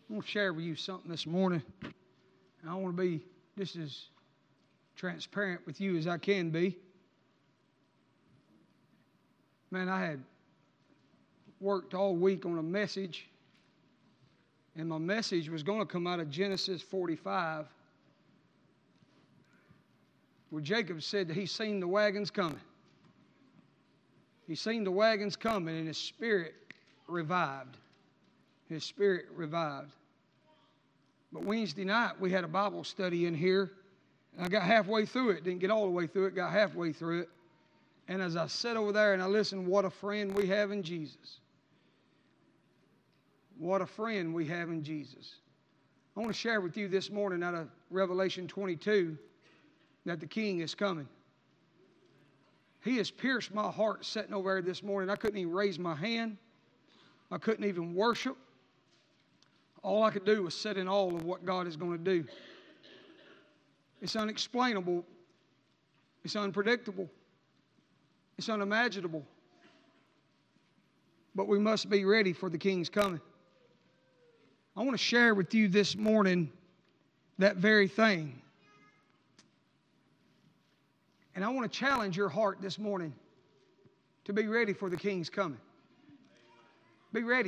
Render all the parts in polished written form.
I want to share with you something this morning. And I want to be just as transparent with you as I can be. Man, I had worked all week on a message, and my message was going to come out of Genesis 45, where Jacob said that he seen the wagons coming. He seen the wagons coming, and his spirit revived. His spirit revived. But Wednesday night, we had a Bible study in here, and I got halfway through it. Didn't get all the way through it, got halfway through it. And as I sat over there and I listened, what a friend we have in Jesus. What a friend we have in Jesus. I want to share with you this morning out of Revelation 22 that the King is coming. He has pierced my heart sitting over there this morning. I couldn't even raise my hand. I couldn't even worship. All I could do was sit in awe of what God is going to do. It's unexplainable. It's unpredictable. It's unimaginable. But we must be ready for the King's coming. I want to share with you this morning that very thing. And I want to challenge your heart this morning to be ready for the King's coming. Be ready.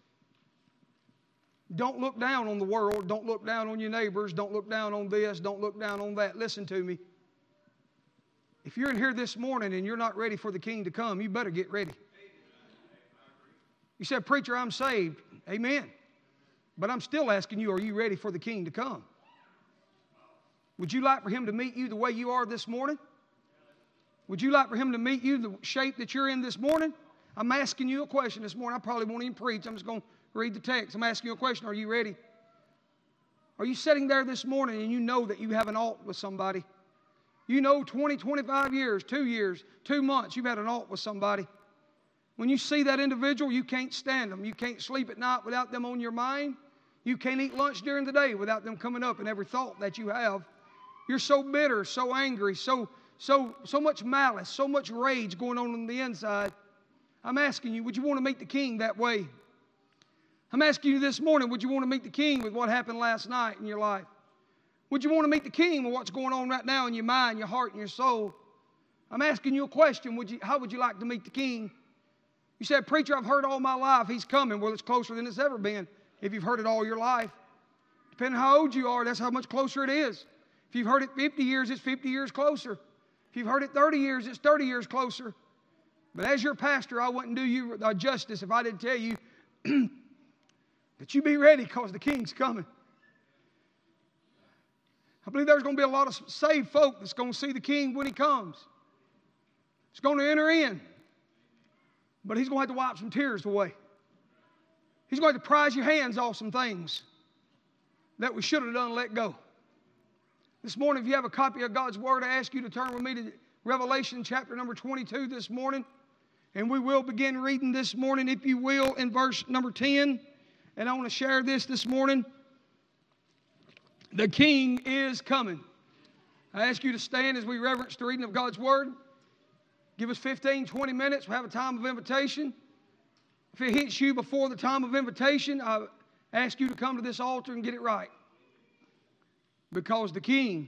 Don't look down on the world. Don't look down on your neighbors. Don't look down on this. Don't look down on that. Listen to me. If you're in here this morning and you're not ready for the King to come, you better get ready. You said, preacher, I'm saved. Amen. But I'm still asking you, are you ready for the King to come? Would you like for Him to meet you the way you are this morning? Would you like for Him to meet you the shape that you're in this morning? I'm asking you a question this morning. I probably won't even preach. I'm just going to read the text. I'm asking you a question. Are you ready? Are you sitting there this morning and you know that you have an alt with somebody? You know 20, 25 years, 2 years, 2 months, you've had an alt with somebody. When you see that individual, you can't stand them. You can't sleep at night without them on your mind. You can't eat lunch during the day without them coming up in every thought that you have. You're so bitter, so angry, so much malice, so much rage going on the inside. I'm asking you, would you want to meet the King that way? I'm asking you this morning, would you want to meet the King with what happened last night in your life? Would you want to meet the King with what's going on right now in your mind, your heart, and your soul? I'm asking you a question. How would you like to meet the King? You said, preacher, I've heard all my life He's coming. Well, it's closer than it's ever been if you've heard it all your life. Depending on how old you are, that's how much closer it is. If you've heard it 50 years, it's 50 years closer. If you've heard it 30 years, it's 30 years closer. But as your pastor, I wouldn't do you justice if I didn't tell you that you be ready because the King's coming. I believe there's going to be a lot of saved folk that's going to see the King when He comes. He's going to enter in. But He's going to have to wipe some tears away. He's going to have to prise your hands off some things that we should have done and let go. This morning, if you have a copy of God's Word, I ask you to turn with me to Revelation chapter number 22 this morning. And we will begin reading this morning, if you will, in verse number 10. And I want to share this morning. The King is coming. I ask you to stand as we reverence the reading of God's Word. Give us 15, 20 minutes. We'll have a time of invitation. If it hits you before the time of invitation, I ask you to come to this altar and get it right. Because the King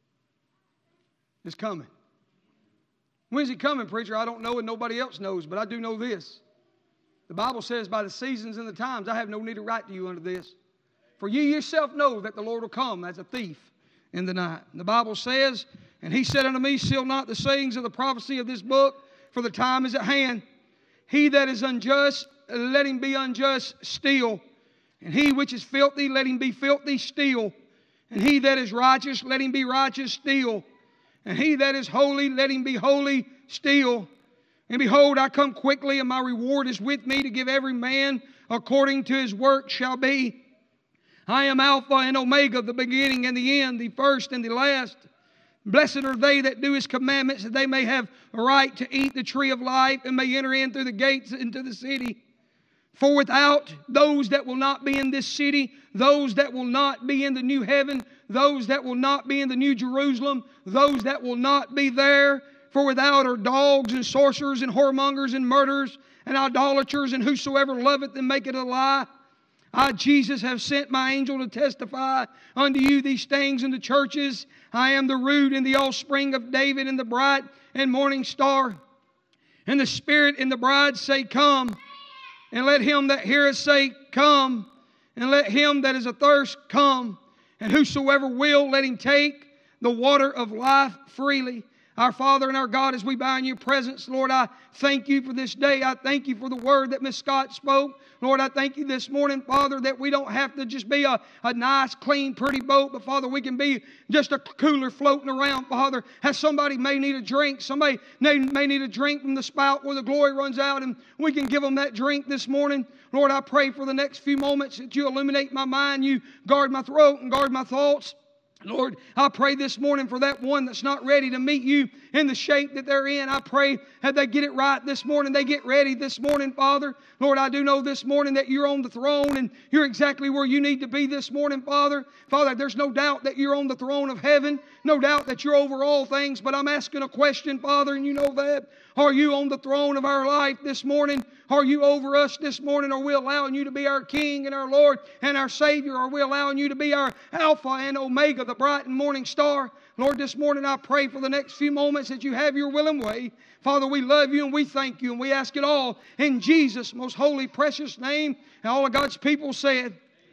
is coming. When's He coming, preacher? I don't know and nobody else knows, but I do know this. The Bible says, by the seasons and the times, I have no need to write to you unto this. For you yourself know that the Lord will come as a thief in the night. And the Bible says, and He said unto me, seal not the sayings of the prophecy of this book, for the time is at hand. He that is unjust, let him be unjust still. And he which is filthy, let him be filthy still. And he that is righteous, let him be righteous still. And he that is holy, let him be holy still. And behold, I come quickly, and my reward is with me to give every man according to his work shall be. I am Alpha and Omega, the beginning and the end, the first and the last. Blessed are they that do His commandments, that they may have a right to eat the tree of life and may enter in through the gates into the city. For without those that will not be in this city, those that will not be in the new heaven, those that will not be in the new Jerusalem, those that will not be there, for without are dogs and sorcerers and whoremongers and murderers and idolaters and whosoever loveth and maketh a lie. I, Jesus, have sent my angel to testify unto you these things in the churches. I am the root and the offspring of David and the bright and morning star. And the Spirit and the bride say, Come. And let him that heareth say, Come. And let him that is athirst come. And whosoever will, let him take the water of life freely. Our Father and our God, as we bow in your presence, Lord, I thank you for this day. I thank you for the word that Miss Scott spoke. Lord, I thank you this morning, Father, that we don't have to just be a nice, clean, pretty boat, but Father, we can be just a cooler floating around, Father. As somebody may need a drink, somebody may need a drink from the spout where the glory runs out, and we can give them that drink this morning. Lord, I pray for the next few moments that you illuminate my mind, you guard my throat and guard my thoughts. Lord, I pray this morning for that one that's not ready to meet you in the shape that they're in. I pray that they get it right this morning. They get ready this morning, Father. Lord, I do know this morning that you're on the throne and you're exactly where you need to be this morning, Father. Father, there's no doubt that you're on the throne of heaven. No doubt that you're over all things. But I'm asking a question, Father, and you know that. Are you on the throne of our life this morning? Are you over us this morning? Are we allowing you to be our King and our Lord and our Savior? Are we allowing you to be our Alpha and Omega, the bright and morning star? Lord, this morning I pray for the next few moments that you have your will and way. Father, we love you and we thank you and we ask it all in Jesus' most holy, precious name. And all of God's people said,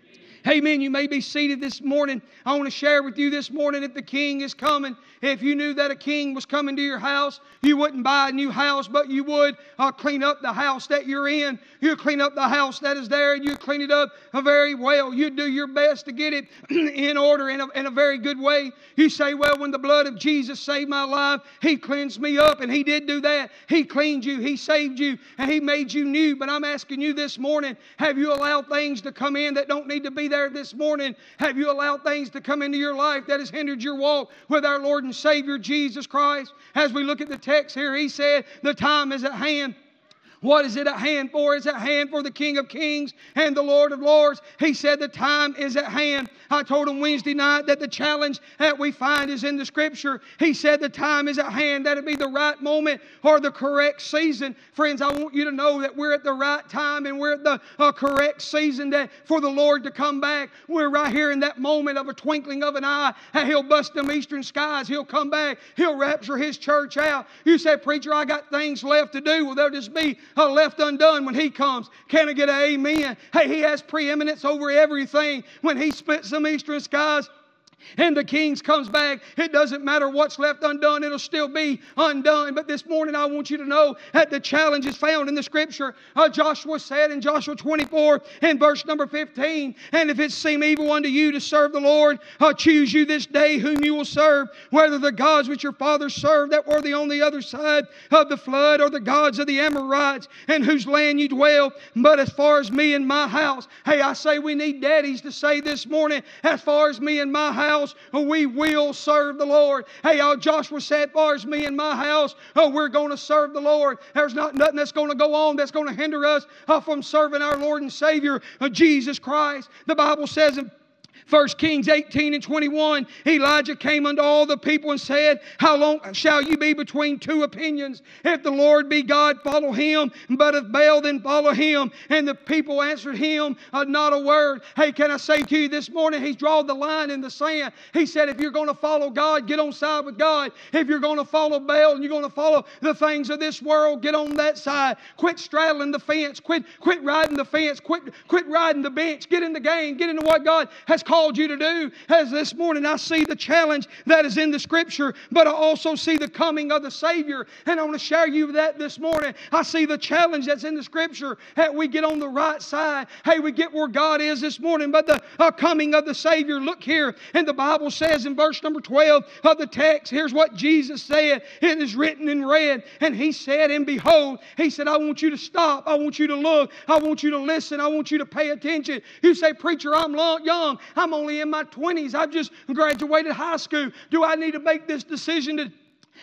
Amen. You may be seated this morning. I want to share with you this morning if the King is coming. If you knew that a king was coming to your house, you wouldn't buy a new house, but you would clean up the house that you're in. You'd clean up the house that is there, and you'd clean it up very well. You'd do your best to get it in order in a very good way. You say, well, when the blood of Jesus saved my life, He cleansed me up, and He did do that. He cleaned you, He saved you, and He made you new. But I'm asking you this morning, have you allowed things to come in that don't need to be there this morning? Have you allowed things to come into your life that has hindered your walk with our Lord and Savior Jesus Christ? As we look at the text here, He said, the time is at hand. What is it at hand for? It's at hand for the King of Kings and the Lord of Lords. He said the time is at hand. I told him Wednesday night that the challenge that we find is in the Scripture. He said the time is at hand. That it be the right moment or the correct season. Friends, I want you to know that we're at the right time and we're at the correct season that for the Lord to come back. We're right here in that moment of a twinkling of an eye. And He'll bust them eastern skies. He'll come back. He'll rapture His church out. You say, preacher, I got things left to do. Well, they'll just be left undone when He comes. Can I get an amen? Hey, He has preeminence over everything. When He splits them eastern skies and the King comes back, it doesn't matter what's left undone, it'll still be undone. But this morning I want you to know that the challenge is found in the Scripture. Joshua said in Joshua 24 and verse number 15, and if it seem evil unto you to serve the Lord, choose you this day whom you will serve, whether the gods which your fathers served that were on the other side of the flood, or the gods of the Amorites in whose land you dwell. But as far as me and my house, hey, I say we need daddies to say this morning, as far as me and my house, we will serve the Lord. Hey, Joshua said, as far as me and my house, we're going to serve the Lord. There's not nothing that's going to go on that's going to hinder us from serving our Lord and Savior, Jesus Christ. The Bible says in 1 Kings 18 and 21, Elijah came unto all the people and said, how long shall you be between two opinions? If the Lord be God, follow Him. But if Baal, then follow him. And the people answered him not a word. Hey, can I say to you this morning, He's drawn the line in the sand. He said, if you're going to follow God, get on side with God. If you're going to follow Baal and you're going to follow the things of this world, get on that side. Quit straddling the fence. Quit riding the fence. Quit riding the bench. Get in the game. Get into what God has called you to do. As this morning I see the challenge that is in the Scripture, but I also see the coming of the Savior, and I want to share you that this morning. I see the challenge that's in the Scripture, that we get on the right side. Hey, we get where God is this morning, but the coming of the Savior. Look here, and the Bible says in verse number 12 of the text, here's what Jesus said. It is written in red, and He said, and behold, He said, I want you to stop. I want you to look. I want you to listen. I want you to pay attention. You say, preacher, I'm young. I'm only in my 20s. I've just graduated high school. Do I need to make this decision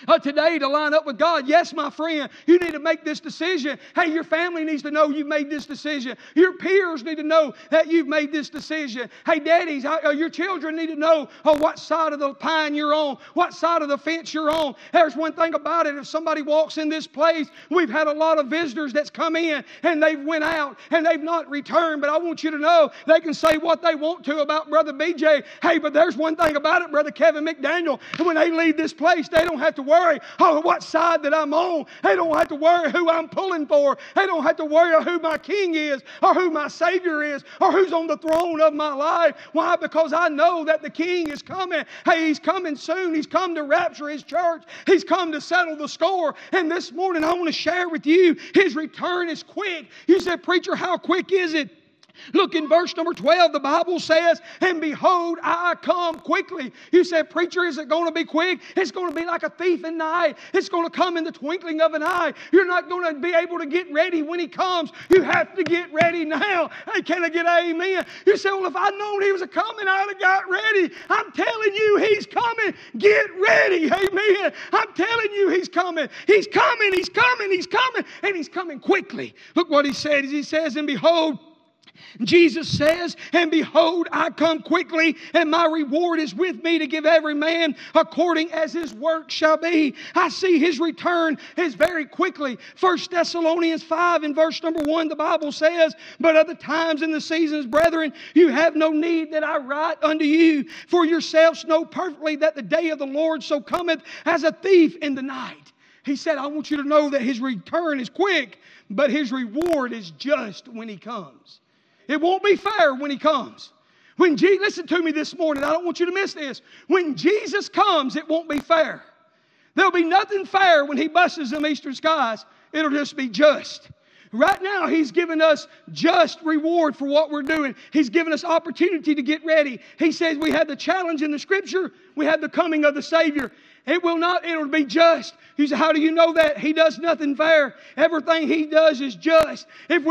today to line up with God. Yes, my friend, you need to make this decision. Hey, your family needs to know you've made this decision. Your peers need to know that you've made this decision. Hey, daddies, your children need to know what side of the pine you're on, what side of the fence you're on. There's one thing about it. If somebody walks in this place, we've had a lot of visitors that's come in and they've went out and they've not returned. But I want you to know they can say what they want to about Brother BJ. Hey, but there's one thing about it, Brother Kevin McDaniel. When they leave this place, they don't have to worry what side that I'm on. They don't have to worry who I'm pulling for. They don't have to worry who my king is or who my Savior is or who's on the throne of my life. Why? Because I know that the King is coming. Hey, He's coming soon. He's come to rapture His church. He's come to settle the score. And this morning I want to share with you His return is quick. You said, preacher, how quick is it? Look in verse number 12, the Bible says, and behold, I come quickly. You said, preacher, is it going to be quick? It's going to be like a thief in the night. It's going to come in the twinkling of an eye. You're not going to be able to get ready when He comes. You have to get ready now. Hey, can I get an amen? You say, well, if I'd known He was coming, I'd have got ready. I'm telling you, He's coming. Get ready. Amen. I'm telling you, He's coming. He's coming. He's coming. He's coming. And He's coming quickly. Look what He said. He says, and behold, Jesus says, and behold, I come quickly, and my reward is with me to give every man according as his work shall be. I see His return is very quickly. 1 Thessalonians 5 in verse number 1, the Bible says, but of the times and the seasons, brethren, you have no need that I write unto you. For yourselves know perfectly that the day of the Lord so cometh as a thief in the night. He said, I want you to know that His return is quick, but His reward is just when He comes. It won't be fair when He comes. Listen to me this morning. I don't want you to miss this. When Jesus comes, it won't be fair. There'll be nothing fair when He busts them eastern skies. It'll just be just. Right now, He's given us just reward for what we're doing. He's given us opportunity to get ready. He says we had the challenge in the Scripture. We had the coming of the Savior. It'll be just. You say, how do you know that? He does nothing fair. Everything He does is just.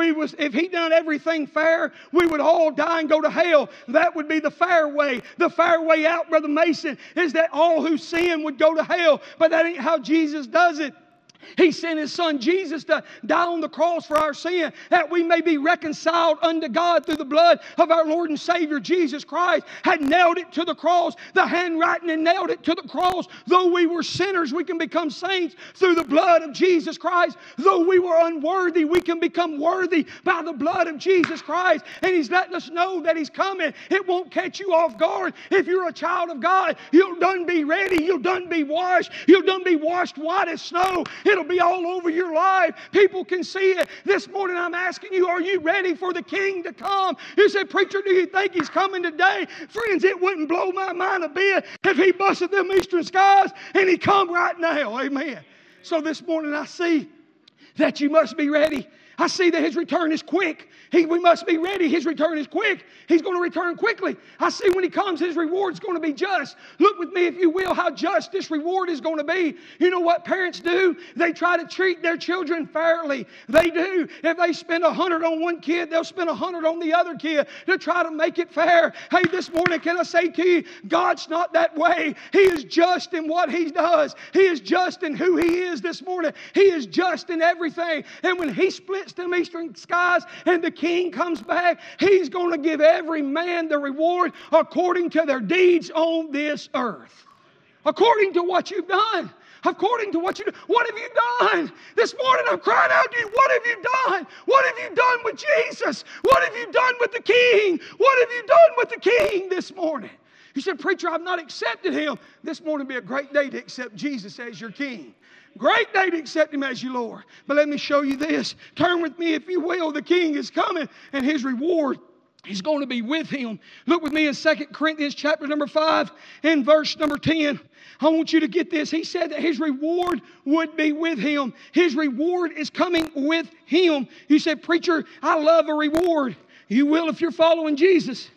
If He done everything fair, we would all die and go to hell. That would be the fair way. The fair way out, Brother Mason, is that all who sin would go to hell. But that ain't how Jesus does it. He sent His Son Jesus to die on the cross for our sin, that we may be reconciled unto God through the blood of our Lord and Savior Jesus Christ. Had nailed it to the cross, the handwriting, and nailed it to the cross. Though we were sinners, we can become saints through the blood of Jesus Christ. Though we were unworthy, we can become worthy by the blood of Jesus Christ. And He's letting us know that He's coming. It won't catch you off guard. If you're a child of God, you'll done be ready. You'll done be washed. You'll done be washed white as snow. It'll be all over your life. People can see it. This morning I'm asking you, are you ready for the King to come? You say, preacher, do you think He's coming today? Friends, it wouldn't blow my mind a bit if He busted them eastern skies and He come right now. Amen. So this morning I see that you must be ready. I see that His return is quick. We must be ready. His return is quick. He's going to return quickly. I see when He comes, His reward is going to be just. Look with me, if you will, how just this reward is going to be. You know what parents do? They try to treat their children fairly. They do. If they spend 100 on one kid, they'll spend 100 on the other kid to try to make it fair. Hey, this morning, can I say to you, God's not that way. He is just in what He does. He is just in who He is this morning. He is just in everything. And when He splits them eastern skies and the King comes back, He's going to give every man the reward according to their deeds on this earth. According to what you've done. According to what you do. What have you done? This morning I'm crying out to you, what have you done? What have you done with Jesus? What have you done with the King? What have you done with the King this morning? You said, preacher, I've not accepted Him. This morning will be a great day to accept Jesus as your King. Great day to accept Him as your Lord. But let me show you this. Turn with me, if you will. The King is coming, and His reward is going to be with Him. Look with me in 2 Corinthians chapter number 5 and verse number 10. I want you to get this. He said that His reward would be with Him. His reward is coming with Him. You said, preacher, I love a reward. You will if you're following Jesus.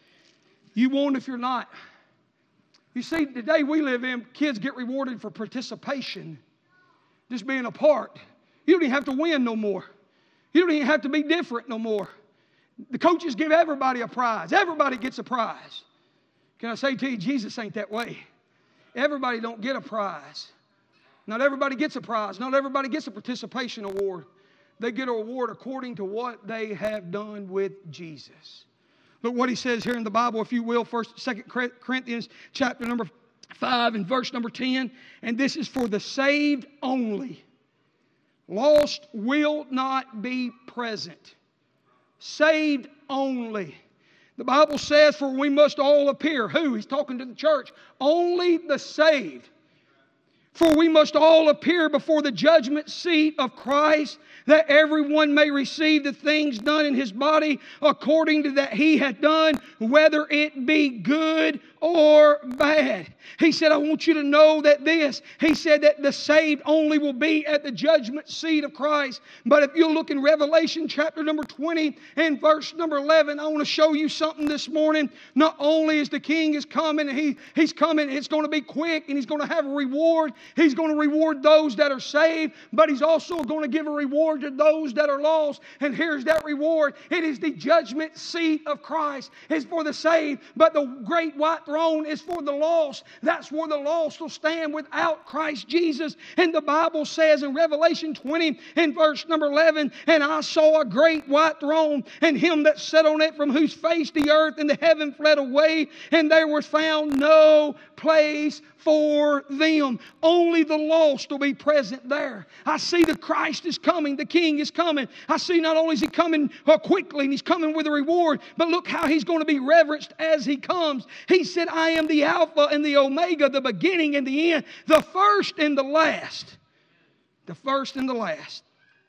You won't if you're not. You see, today we live in, kids get rewarded for participation. Just being a part. You don't even have to win no more. You don't even have to be different no more. The coaches give everybody a prize. Everybody gets a prize. Can I say to you, Jesus ain't that way. Everybody don't get a prize. Not everybody gets a prize. Not everybody gets a participation award. They get an award according to what they have done with Jesus. Look what he says here in the Bible, if you will, 2 Corinthians chapter number 5 and verse number 10. And this is for the saved only. Lost will not be present. Saved only. The Bible says, for we must all appear. Who? He's talking to the church. Only the saved. For we must all appear before the judgment seat of Christ, that everyone may receive the things done in his body according to that he hath done, whether it be good or bad. He said, I want you to know that this. He said that the saved only will be at the judgment seat of Christ. But if you look in Revelation chapter number 20 and verse number 11, I want to show you something this morning. Not only is the King is coming, he's coming, it's going to be quick, and he's going to have a reward. He's going to reward those that are saved, but he's also going to give a reward to those that are lost. And here's that reward. It is the judgment seat of Christ. It's for the saved, but the great white throne is for the lost. That's where the lost will stand without Christ Jesus. And the Bible says in Revelation 20 and verse number 11, and I saw a great white throne, and him that sat on it, from whose face the earth and the heaven fled away, and there was found no place for them. Only the lost will be present there. I see the Christ is coming. The King is coming. I see not only is he coming quickly, and he's coming with a reward, but look how he's going to be reverenced as he comes. He said, I am the Alpha and the Omega, the beginning and the end, the first and the last. The first and the last.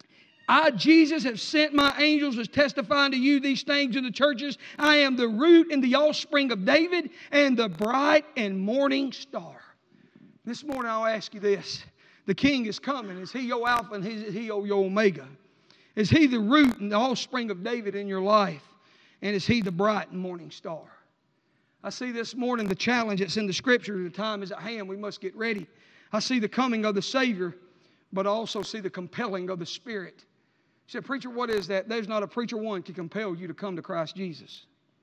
I, Jesus, have sent my angels as testifying to you these things in the churches. I am the root and the offspring of David and the bright and morning star. This morning I'll ask you this. The King is coming. Is he your Alpha and is he your Omega? Is he the root and the offspring of David in your life? And is he the bright and morning star? I see this morning the challenge that's in the Scripture. The time is at hand. We must get ready. I see the coming of the Savior, but I also see the compelling of the Spirit. You said, preacher, what is that? There's not a preacher one can compel you to come to Christ Jesus.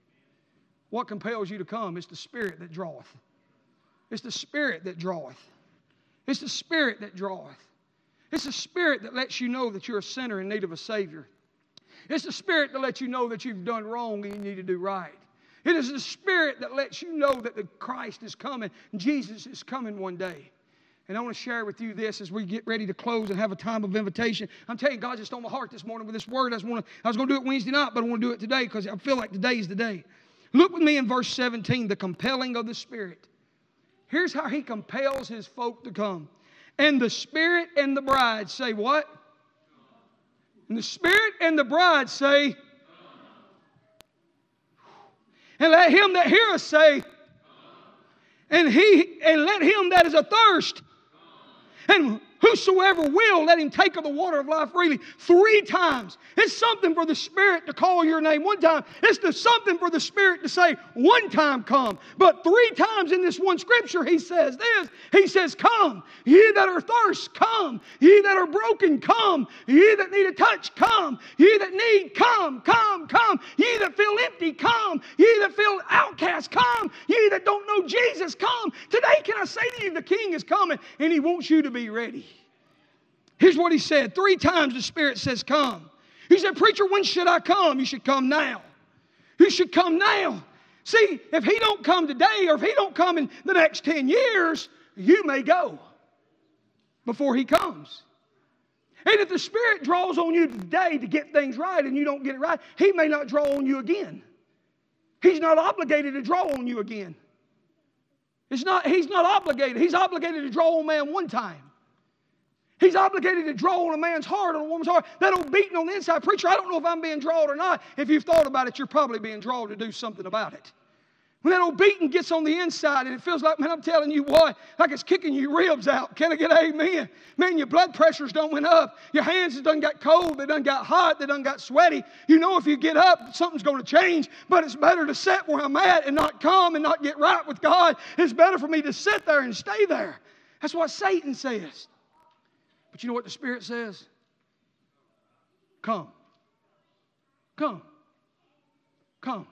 What compels you to come? It's the Spirit that draweth. It's the Spirit that draweth. It's the Spirit that draweth. It's the Spirit that lets you know that you're a sinner in need of a Savior. It's the Spirit that lets you know that you've done wrong and you need to do right. It is the Spirit that lets you know that the Christ is coming. Jesus is coming one day. And I want to share with you this as we get ready to close and have a time of invitation. I'm telling you, God just on my heart this morning with this word. I was going to do it Wednesday night, but I want to do it today because I feel like today is the day. Look with me in verse 17, the compelling of the Spirit. Here's how he compels his folk to come. And the Spirit and the bride say what? And the Spirit and the bride say, and let him that heareth say, and let him that is athirst, and whosoever will, let him take of the water of life freely. 3 times. It's something for the Spirit to call your name one time. It's something for the Spirit to say one time, come. But 3 times in this one scripture he says this. He says, come. Ye that are thirst, come. Ye that are broken, come. Ye that need a touch, come. Ye that need, come, come, come. Ye that feel empty, come. Ye that feel outcast, come. Ye that don't know Jesus, come. Today can I say to you, the King is coming and he wants you to be ready. Here's what he said. 3 times the Spirit says, come. He said, preacher, when should I come? You should come now. You should come now. See, if he don't come today or if he don't come in the next 10 years, you may go before he comes. And if the Spirit draws on you today to get things right and you don't get it right, he may not draw on you again. He's not obligated to draw on you again. He's not obligated. He's obligated to draw on man one time. He's obligated to draw on a man's heart, on a woman's heart. That old beating on the inside. Preacher, I don't know if I'm being drawn or not. If you've thought about it, you're probably being drawn to do something about it. When that old beating gets on the inside and it feels like, man, I'm telling you what, like it's kicking your ribs out. Can I get amen? Man, your blood pressures done went up. Your hands done got cold. They done got hot. They done got sweaty. You know if you get up, something's going to change. But it's better to sit where I'm at and not come and not get right with God. It's better for me to sit there and stay there. That's what Satan says. But you know what the Spirit says? Come. Come. Come.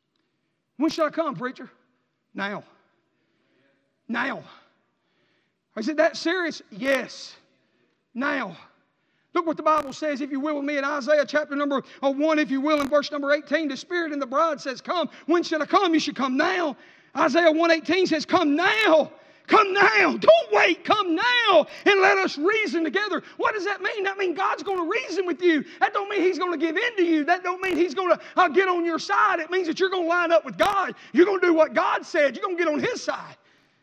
When should I come, preacher? Now. Now. Is it that serious? Yes. Now, look what the Bible says, if you will, with me in Isaiah chapter number 1, if you will, in verse number 18. The Spirit and the bride says, come. When should I come? You should come now. Isaiah 1:18 says, come now. Come now. Don't wait. Come now and let us reason together. What does that mean? That means God's going to reason with you. That don't mean He's going to give in to you. That don't mean He's going to get on your side. It means that you're going to line up with God. You're going to do what God said. You're going to get on His side.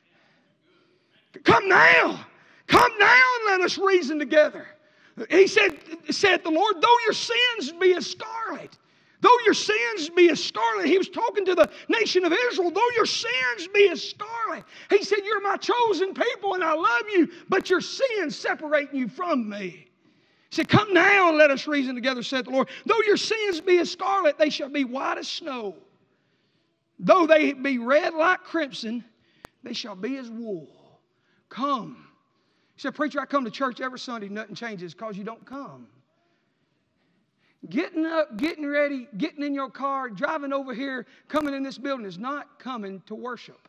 Come now. Come now and let us reason together. He said the Lord, though your sins be as scarlet, though your sins be as scarlet. He was talking to the nation of Israel. Though your sins be as scarlet. He said, you're my chosen people and I love you, but your sins separating you from me. He said, come now and let us reason together, said the Lord. Though your sins be as scarlet, they shall be white as snow. Though they be red like crimson, they shall be as wool. Come. He said, preacher, I come to church every Sunday. Nothing changes because you don't come. Getting up, getting ready, getting in your car, driving over here, coming in this building is not coming to worship.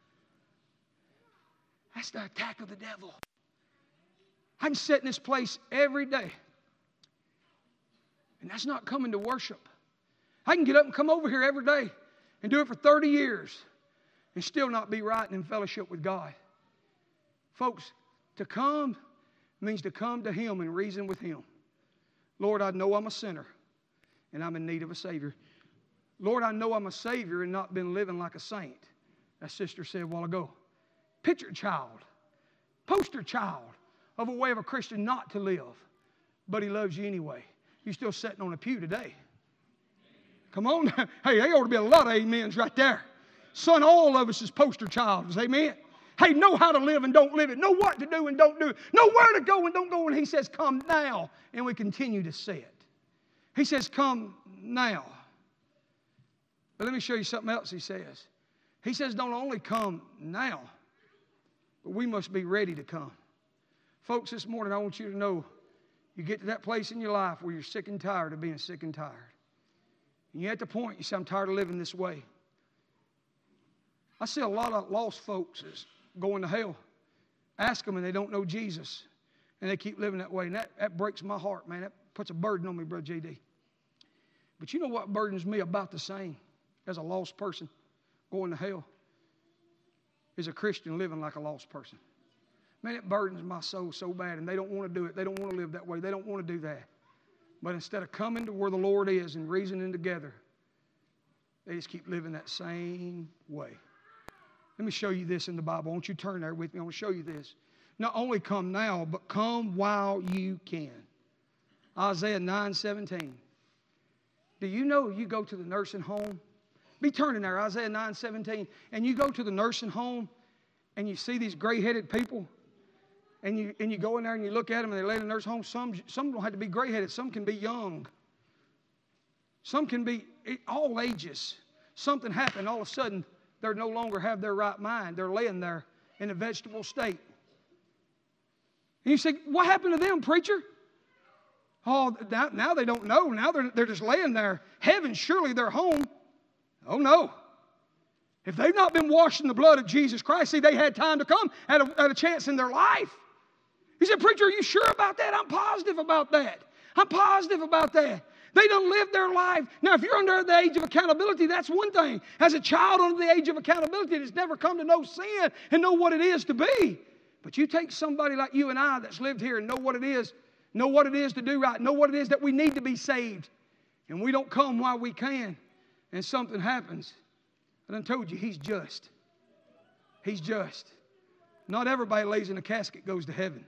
That's the attack of the devil. I can sit in this place every day, and that's not coming to worship. I can get up and come over here every day and do it for 30 years and still not be right and in fellowship with God. Folks, to come means to come to Him and reason with Him. Lord, I know I'm a sinner and I'm in need of a Savior. Lord, I know I'm a Savior and not been living like a saint. That sister said a while ago. Picture child, poster child of a way of a Christian not to live. But He loves you anyway. You're still sitting on a pew today. Come on. Hey, there ought to be a lot of amens right there. Son, all of us is poster childs. Amen. Hey, know how to live and don't live it. Know what to do and don't do it. Know where to go and don't go. And He says, come now. And we continue to say it. He says, come now. But let me show you something else He says. He says, don't only come now, but we must be ready to come. Folks, this morning I want you to know, you get to that place in your life where you're sick and tired of being sick and tired. And you're at the point, you say, I'm tired of living this way. I see a lot of lost folks going to hell. Ask them and they don't know Jesus. And they keep living that way. And that breaks my heart, man. That puts a burden on me, Brother J.D. But you know what burdens me about the same as a lost person going to hell? Is a Christian living like a lost person. Man, it burdens my soul so bad. And they don't want to do it. They don't want to live that way. They don't want to do that. But instead of coming to where the Lord is and reasoning together, they just keep living that same way. Let me show you this in the Bible. I want you to turn there with me. I want to show you this. Not only come now, but come while you can. Isaiah 9:17. Do you know you go to the nursing home? Be turning there, Isaiah 9:17. And you go to the nursing home and you see these gray-headed people. And you go in there and you look at them and they lay in the nursing home. Some don't have to be gray-headed. Some can be young. Some can be all ages. Something happened. All of a sudden, they no longer have their right mind. They're laying there in a vegetable state. And you say, what happened to them, preacher? Oh, now they don't know. Now they're just laying there. Heaven, surely they're home. Oh, no. If they've not been washed in the blood of Jesus Christ, see, they had time to come at a chance in their life. He said, preacher, are you sure about that? I'm positive about that. I'm positive about that. They don't live their life. Now, if you're under the age of accountability, that's one thing. As a child under the age of accountability that's never come to know sin and know what it is to be. But you take somebody like you and I that's lived here and know what it is to do right, know what it is that we need to be saved. And we don't come while we can. And something happens. I done told you, He's just. He's just. Not everybody lays in a casket goes to heaven.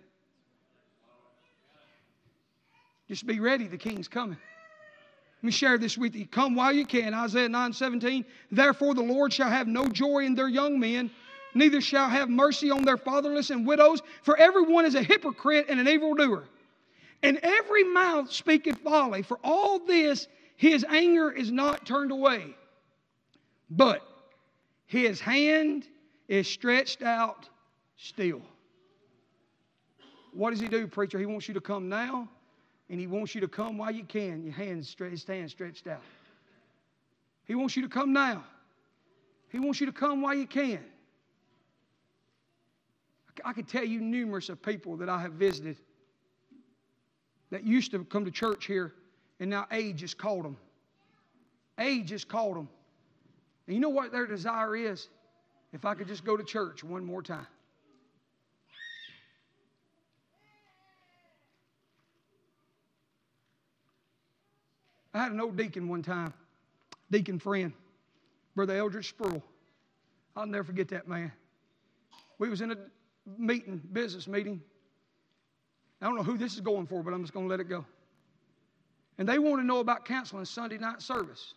Just be ready, the King's coming. Let me share this with you. Come while you can. Isaiah 9:17. Therefore the Lord shall have no joy in their young men, neither shall have mercy on their fatherless and widows, for everyone is a hypocrite and an evildoer. And every mouth speaketh folly. For all this His anger is not turned away, but His hand is stretched out still. What does He do, preacher? He wants you to come now. And He wants you to come while you can. His hand stretched out. He wants you to come now. He wants you to come while you can. I could tell you numerous of people that I have visited that used to come to church here, and now age has caught them. Age has caught them. And you know what their desire is? If I could just go to church one more time. I had an old deacon one time, deacon friend, Brother Eldridge Spruill. I'll never forget that man. We was in a meeting, business meeting. I don't know who this is going for, but I'm just going to let it go. And they want to know about canceling Sunday night service.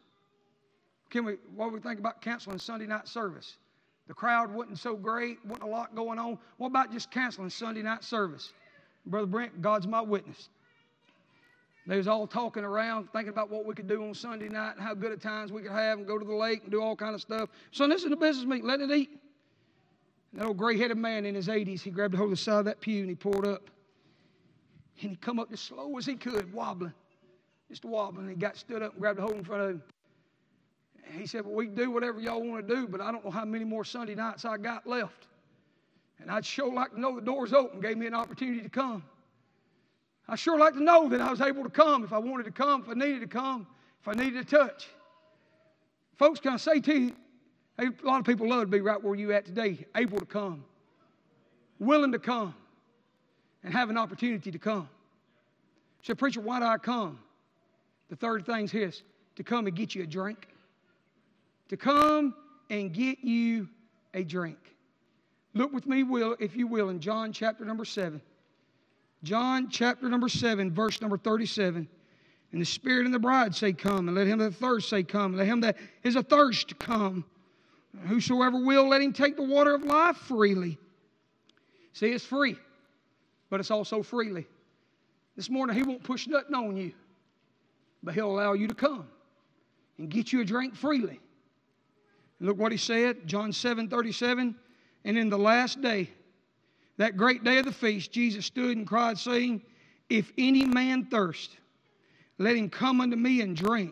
What do we think about canceling Sunday night service? The crowd wasn't so great, wasn't a lot going on. What about just canceling Sunday night service? Brother Brent, God's my witness. They was all talking around, thinking about what we could do on Sunday night and how good of times we could have and go to the lake and do all kind of stuff. So this is a business meeting, letting it eat. And that old gray-headed man in his 80s, he grabbed a hold of the side of that pew and he pulled up. And he come up as slow as he could, wobbling. Just wobbling. And he got stood up and grabbed a hold in front of him. He said, well, we can do whatever y'all want to do, but I don't know how many more Sunday nights I got left. And I'd sure like to know the door's open, gave me an opportunity to come. I sure like to know that I was able to come if I wanted to come, if I needed to come, if I needed to touch. Folks, can I say to you, a lot of people love to be right where you at today, able to come, willing to come, and have an opportunity to come. So, preacher, why do I come? The third thing's his, to come and get you a drink. To come and get you a drink. Look with me, if you will, in John chapter number 7. John chapter number 7, verse number 37. And the Spirit and the bride say, come. And let him that thirst say, come. And let him that is athirst come. Whosoever will, let him take the water of life freely. See, it's free, but it's also freely. This morning, he won't push nothing on you, but he'll allow you to come and get you a drink freely. And look what he said, John 7:37. And in the last day, that great day of the feast, Jesus stood and cried, saying, if any man thirst, let him come unto me and drink.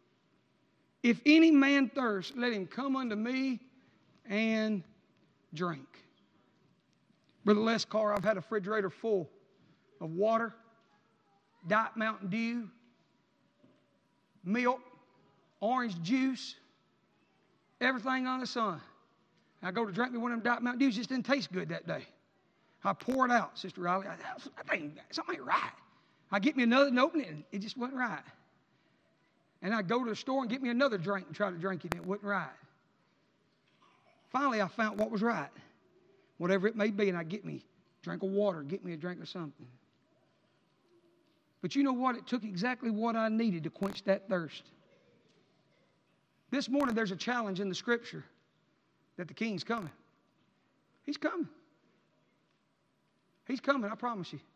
If any man thirst, let him come unto me and drink. Brother Les Carr, I've had a refrigerator full of water, Diet Mountain Dew, milk, orange juice, everything on the sun. I go to drink me one of them Diet Mountain Dews, just didn't taste good that day. I pour it out, Sister Riley. Something ain't right. I get me another and open it, and it just wasn't right. And I go to the store and get me another drink and try to drink it, and it wasn't right. Finally, I found what was right, whatever it may be, and I get me a drink of water, get me a drink of something. But you know what? It took exactly what I needed to quench that thirst. This morning, there's a challenge in the Scripture that the King's coming. He's coming. He's coming, I promise you.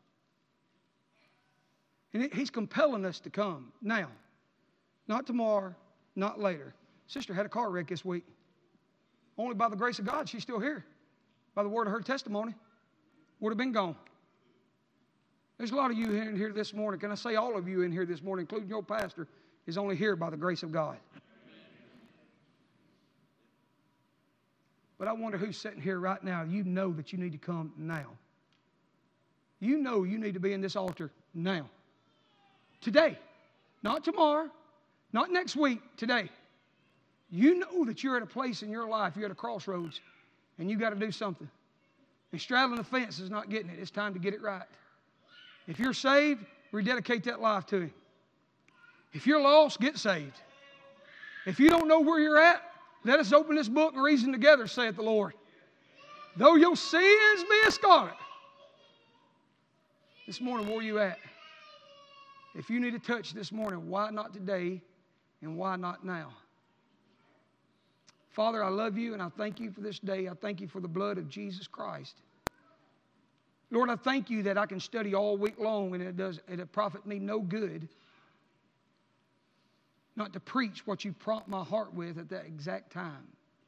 And he's compelling us to come now. Not tomorrow, not later. Sister had a car wreck this week. Only by the grace of God, she's still here. By the word of her testimony, would have been gone. There's a lot of you in here this morning. Can I say all of you in here this morning, including your pastor, is only here by the grace of God. But I wonder who's sitting here right now. You know that you need to come now. You know you need to be in this altar now. Today. Not tomorrow. Not next week. Today. You know that you're at a place in your life, you're at a crossroads, and you got to do something. And straddling the fence is not getting it. It's time to get it right. If you're saved, rededicate that life to Him. If you're lost, get saved. If you don't know where you're at, let us open this book and reason together, saith the Lord. Though your sins be as scarlet. This morning, where are you at? If you need a touch this morning, why not today and why not now? Father, I love you and I thank you for this day. I thank you for the blood of Jesus Christ. Lord, I thank you that I can study all week long and it profit me no good not to preach what you prompt my heart with at that exact time.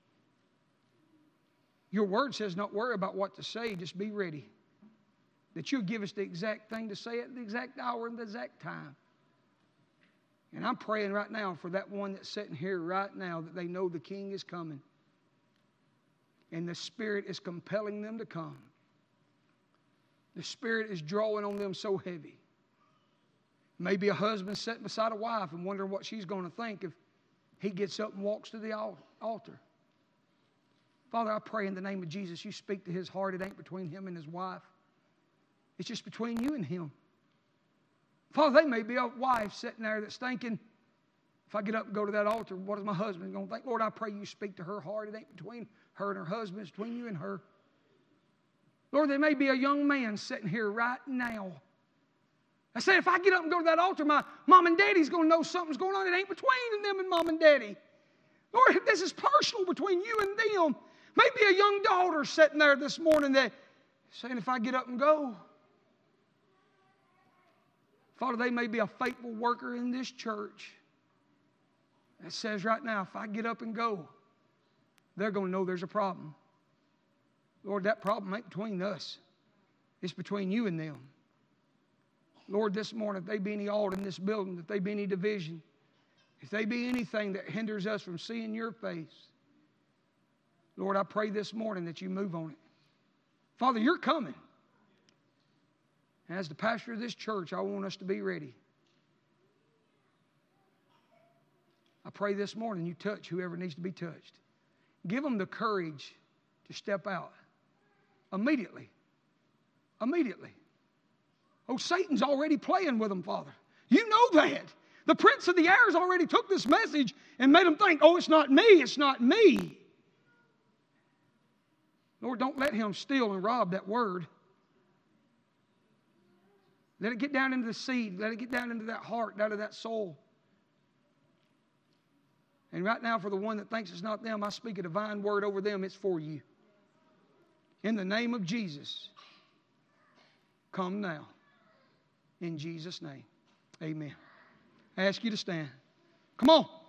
Your word says not worry about what to say, just be ready. That you'll give us the exact thing to say at the exact hour and the exact time. And I'm praying right now for that one that's sitting here right now that they know the King is coming. And the Spirit is compelling them to come. The Spirit is drawing on them so heavy. Maybe a husband sitting beside a wife and wondering what she's going to think if he gets up and walks to the altar. Father, I pray in the name of Jesus, you speak to his heart. It ain't between him and his wife. It's just between you and him. Father, they may be a wife sitting there that's thinking, if I get up and go to that altar, what is my husband going to think? Lord, I pray you speak to her heart. It ain't between her and her husband. It's between you and her. Lord, there may be a young man sitting here right now. I said, if I get up and go to that altar, my mom and daddy's going to know something's going on. It ain't between them and mom and daddy. Lord, this is personal between you and them. Maybe a young daughter sitting there this morning that saying, if I get up and go. Father, they may be a faithful worker in this church that says right now, if I get up and go, they're going to know there's a problem. Lord, that problem ain't between us. It's between you and them. Lord, this morning, if there be any alt in this building, if there be any division, if there be anything that hinders us from seeing your face, Lord, I pray this morning that you move on it. Father, you're coming. And as the pastor of this church, I want us to be ready. I pray this morning you touch whoever needs to be touched. Give them the courage to step out immediately. Immediately. Oh, Satan's already playing with them, Father. You know that. The prince of the airs already took this message and made them think, oh, it's not me, it's not me. Lord, don't let him steal and rob that word. Let it get down into the seed. Let it get down into that heart, down to that soul. And right now, for the one that thinks it's not them, I speak a divine word over them. It's for you. In the name of Jesus, come now. In Jesus' name, amen. I ask you to stand. Come on.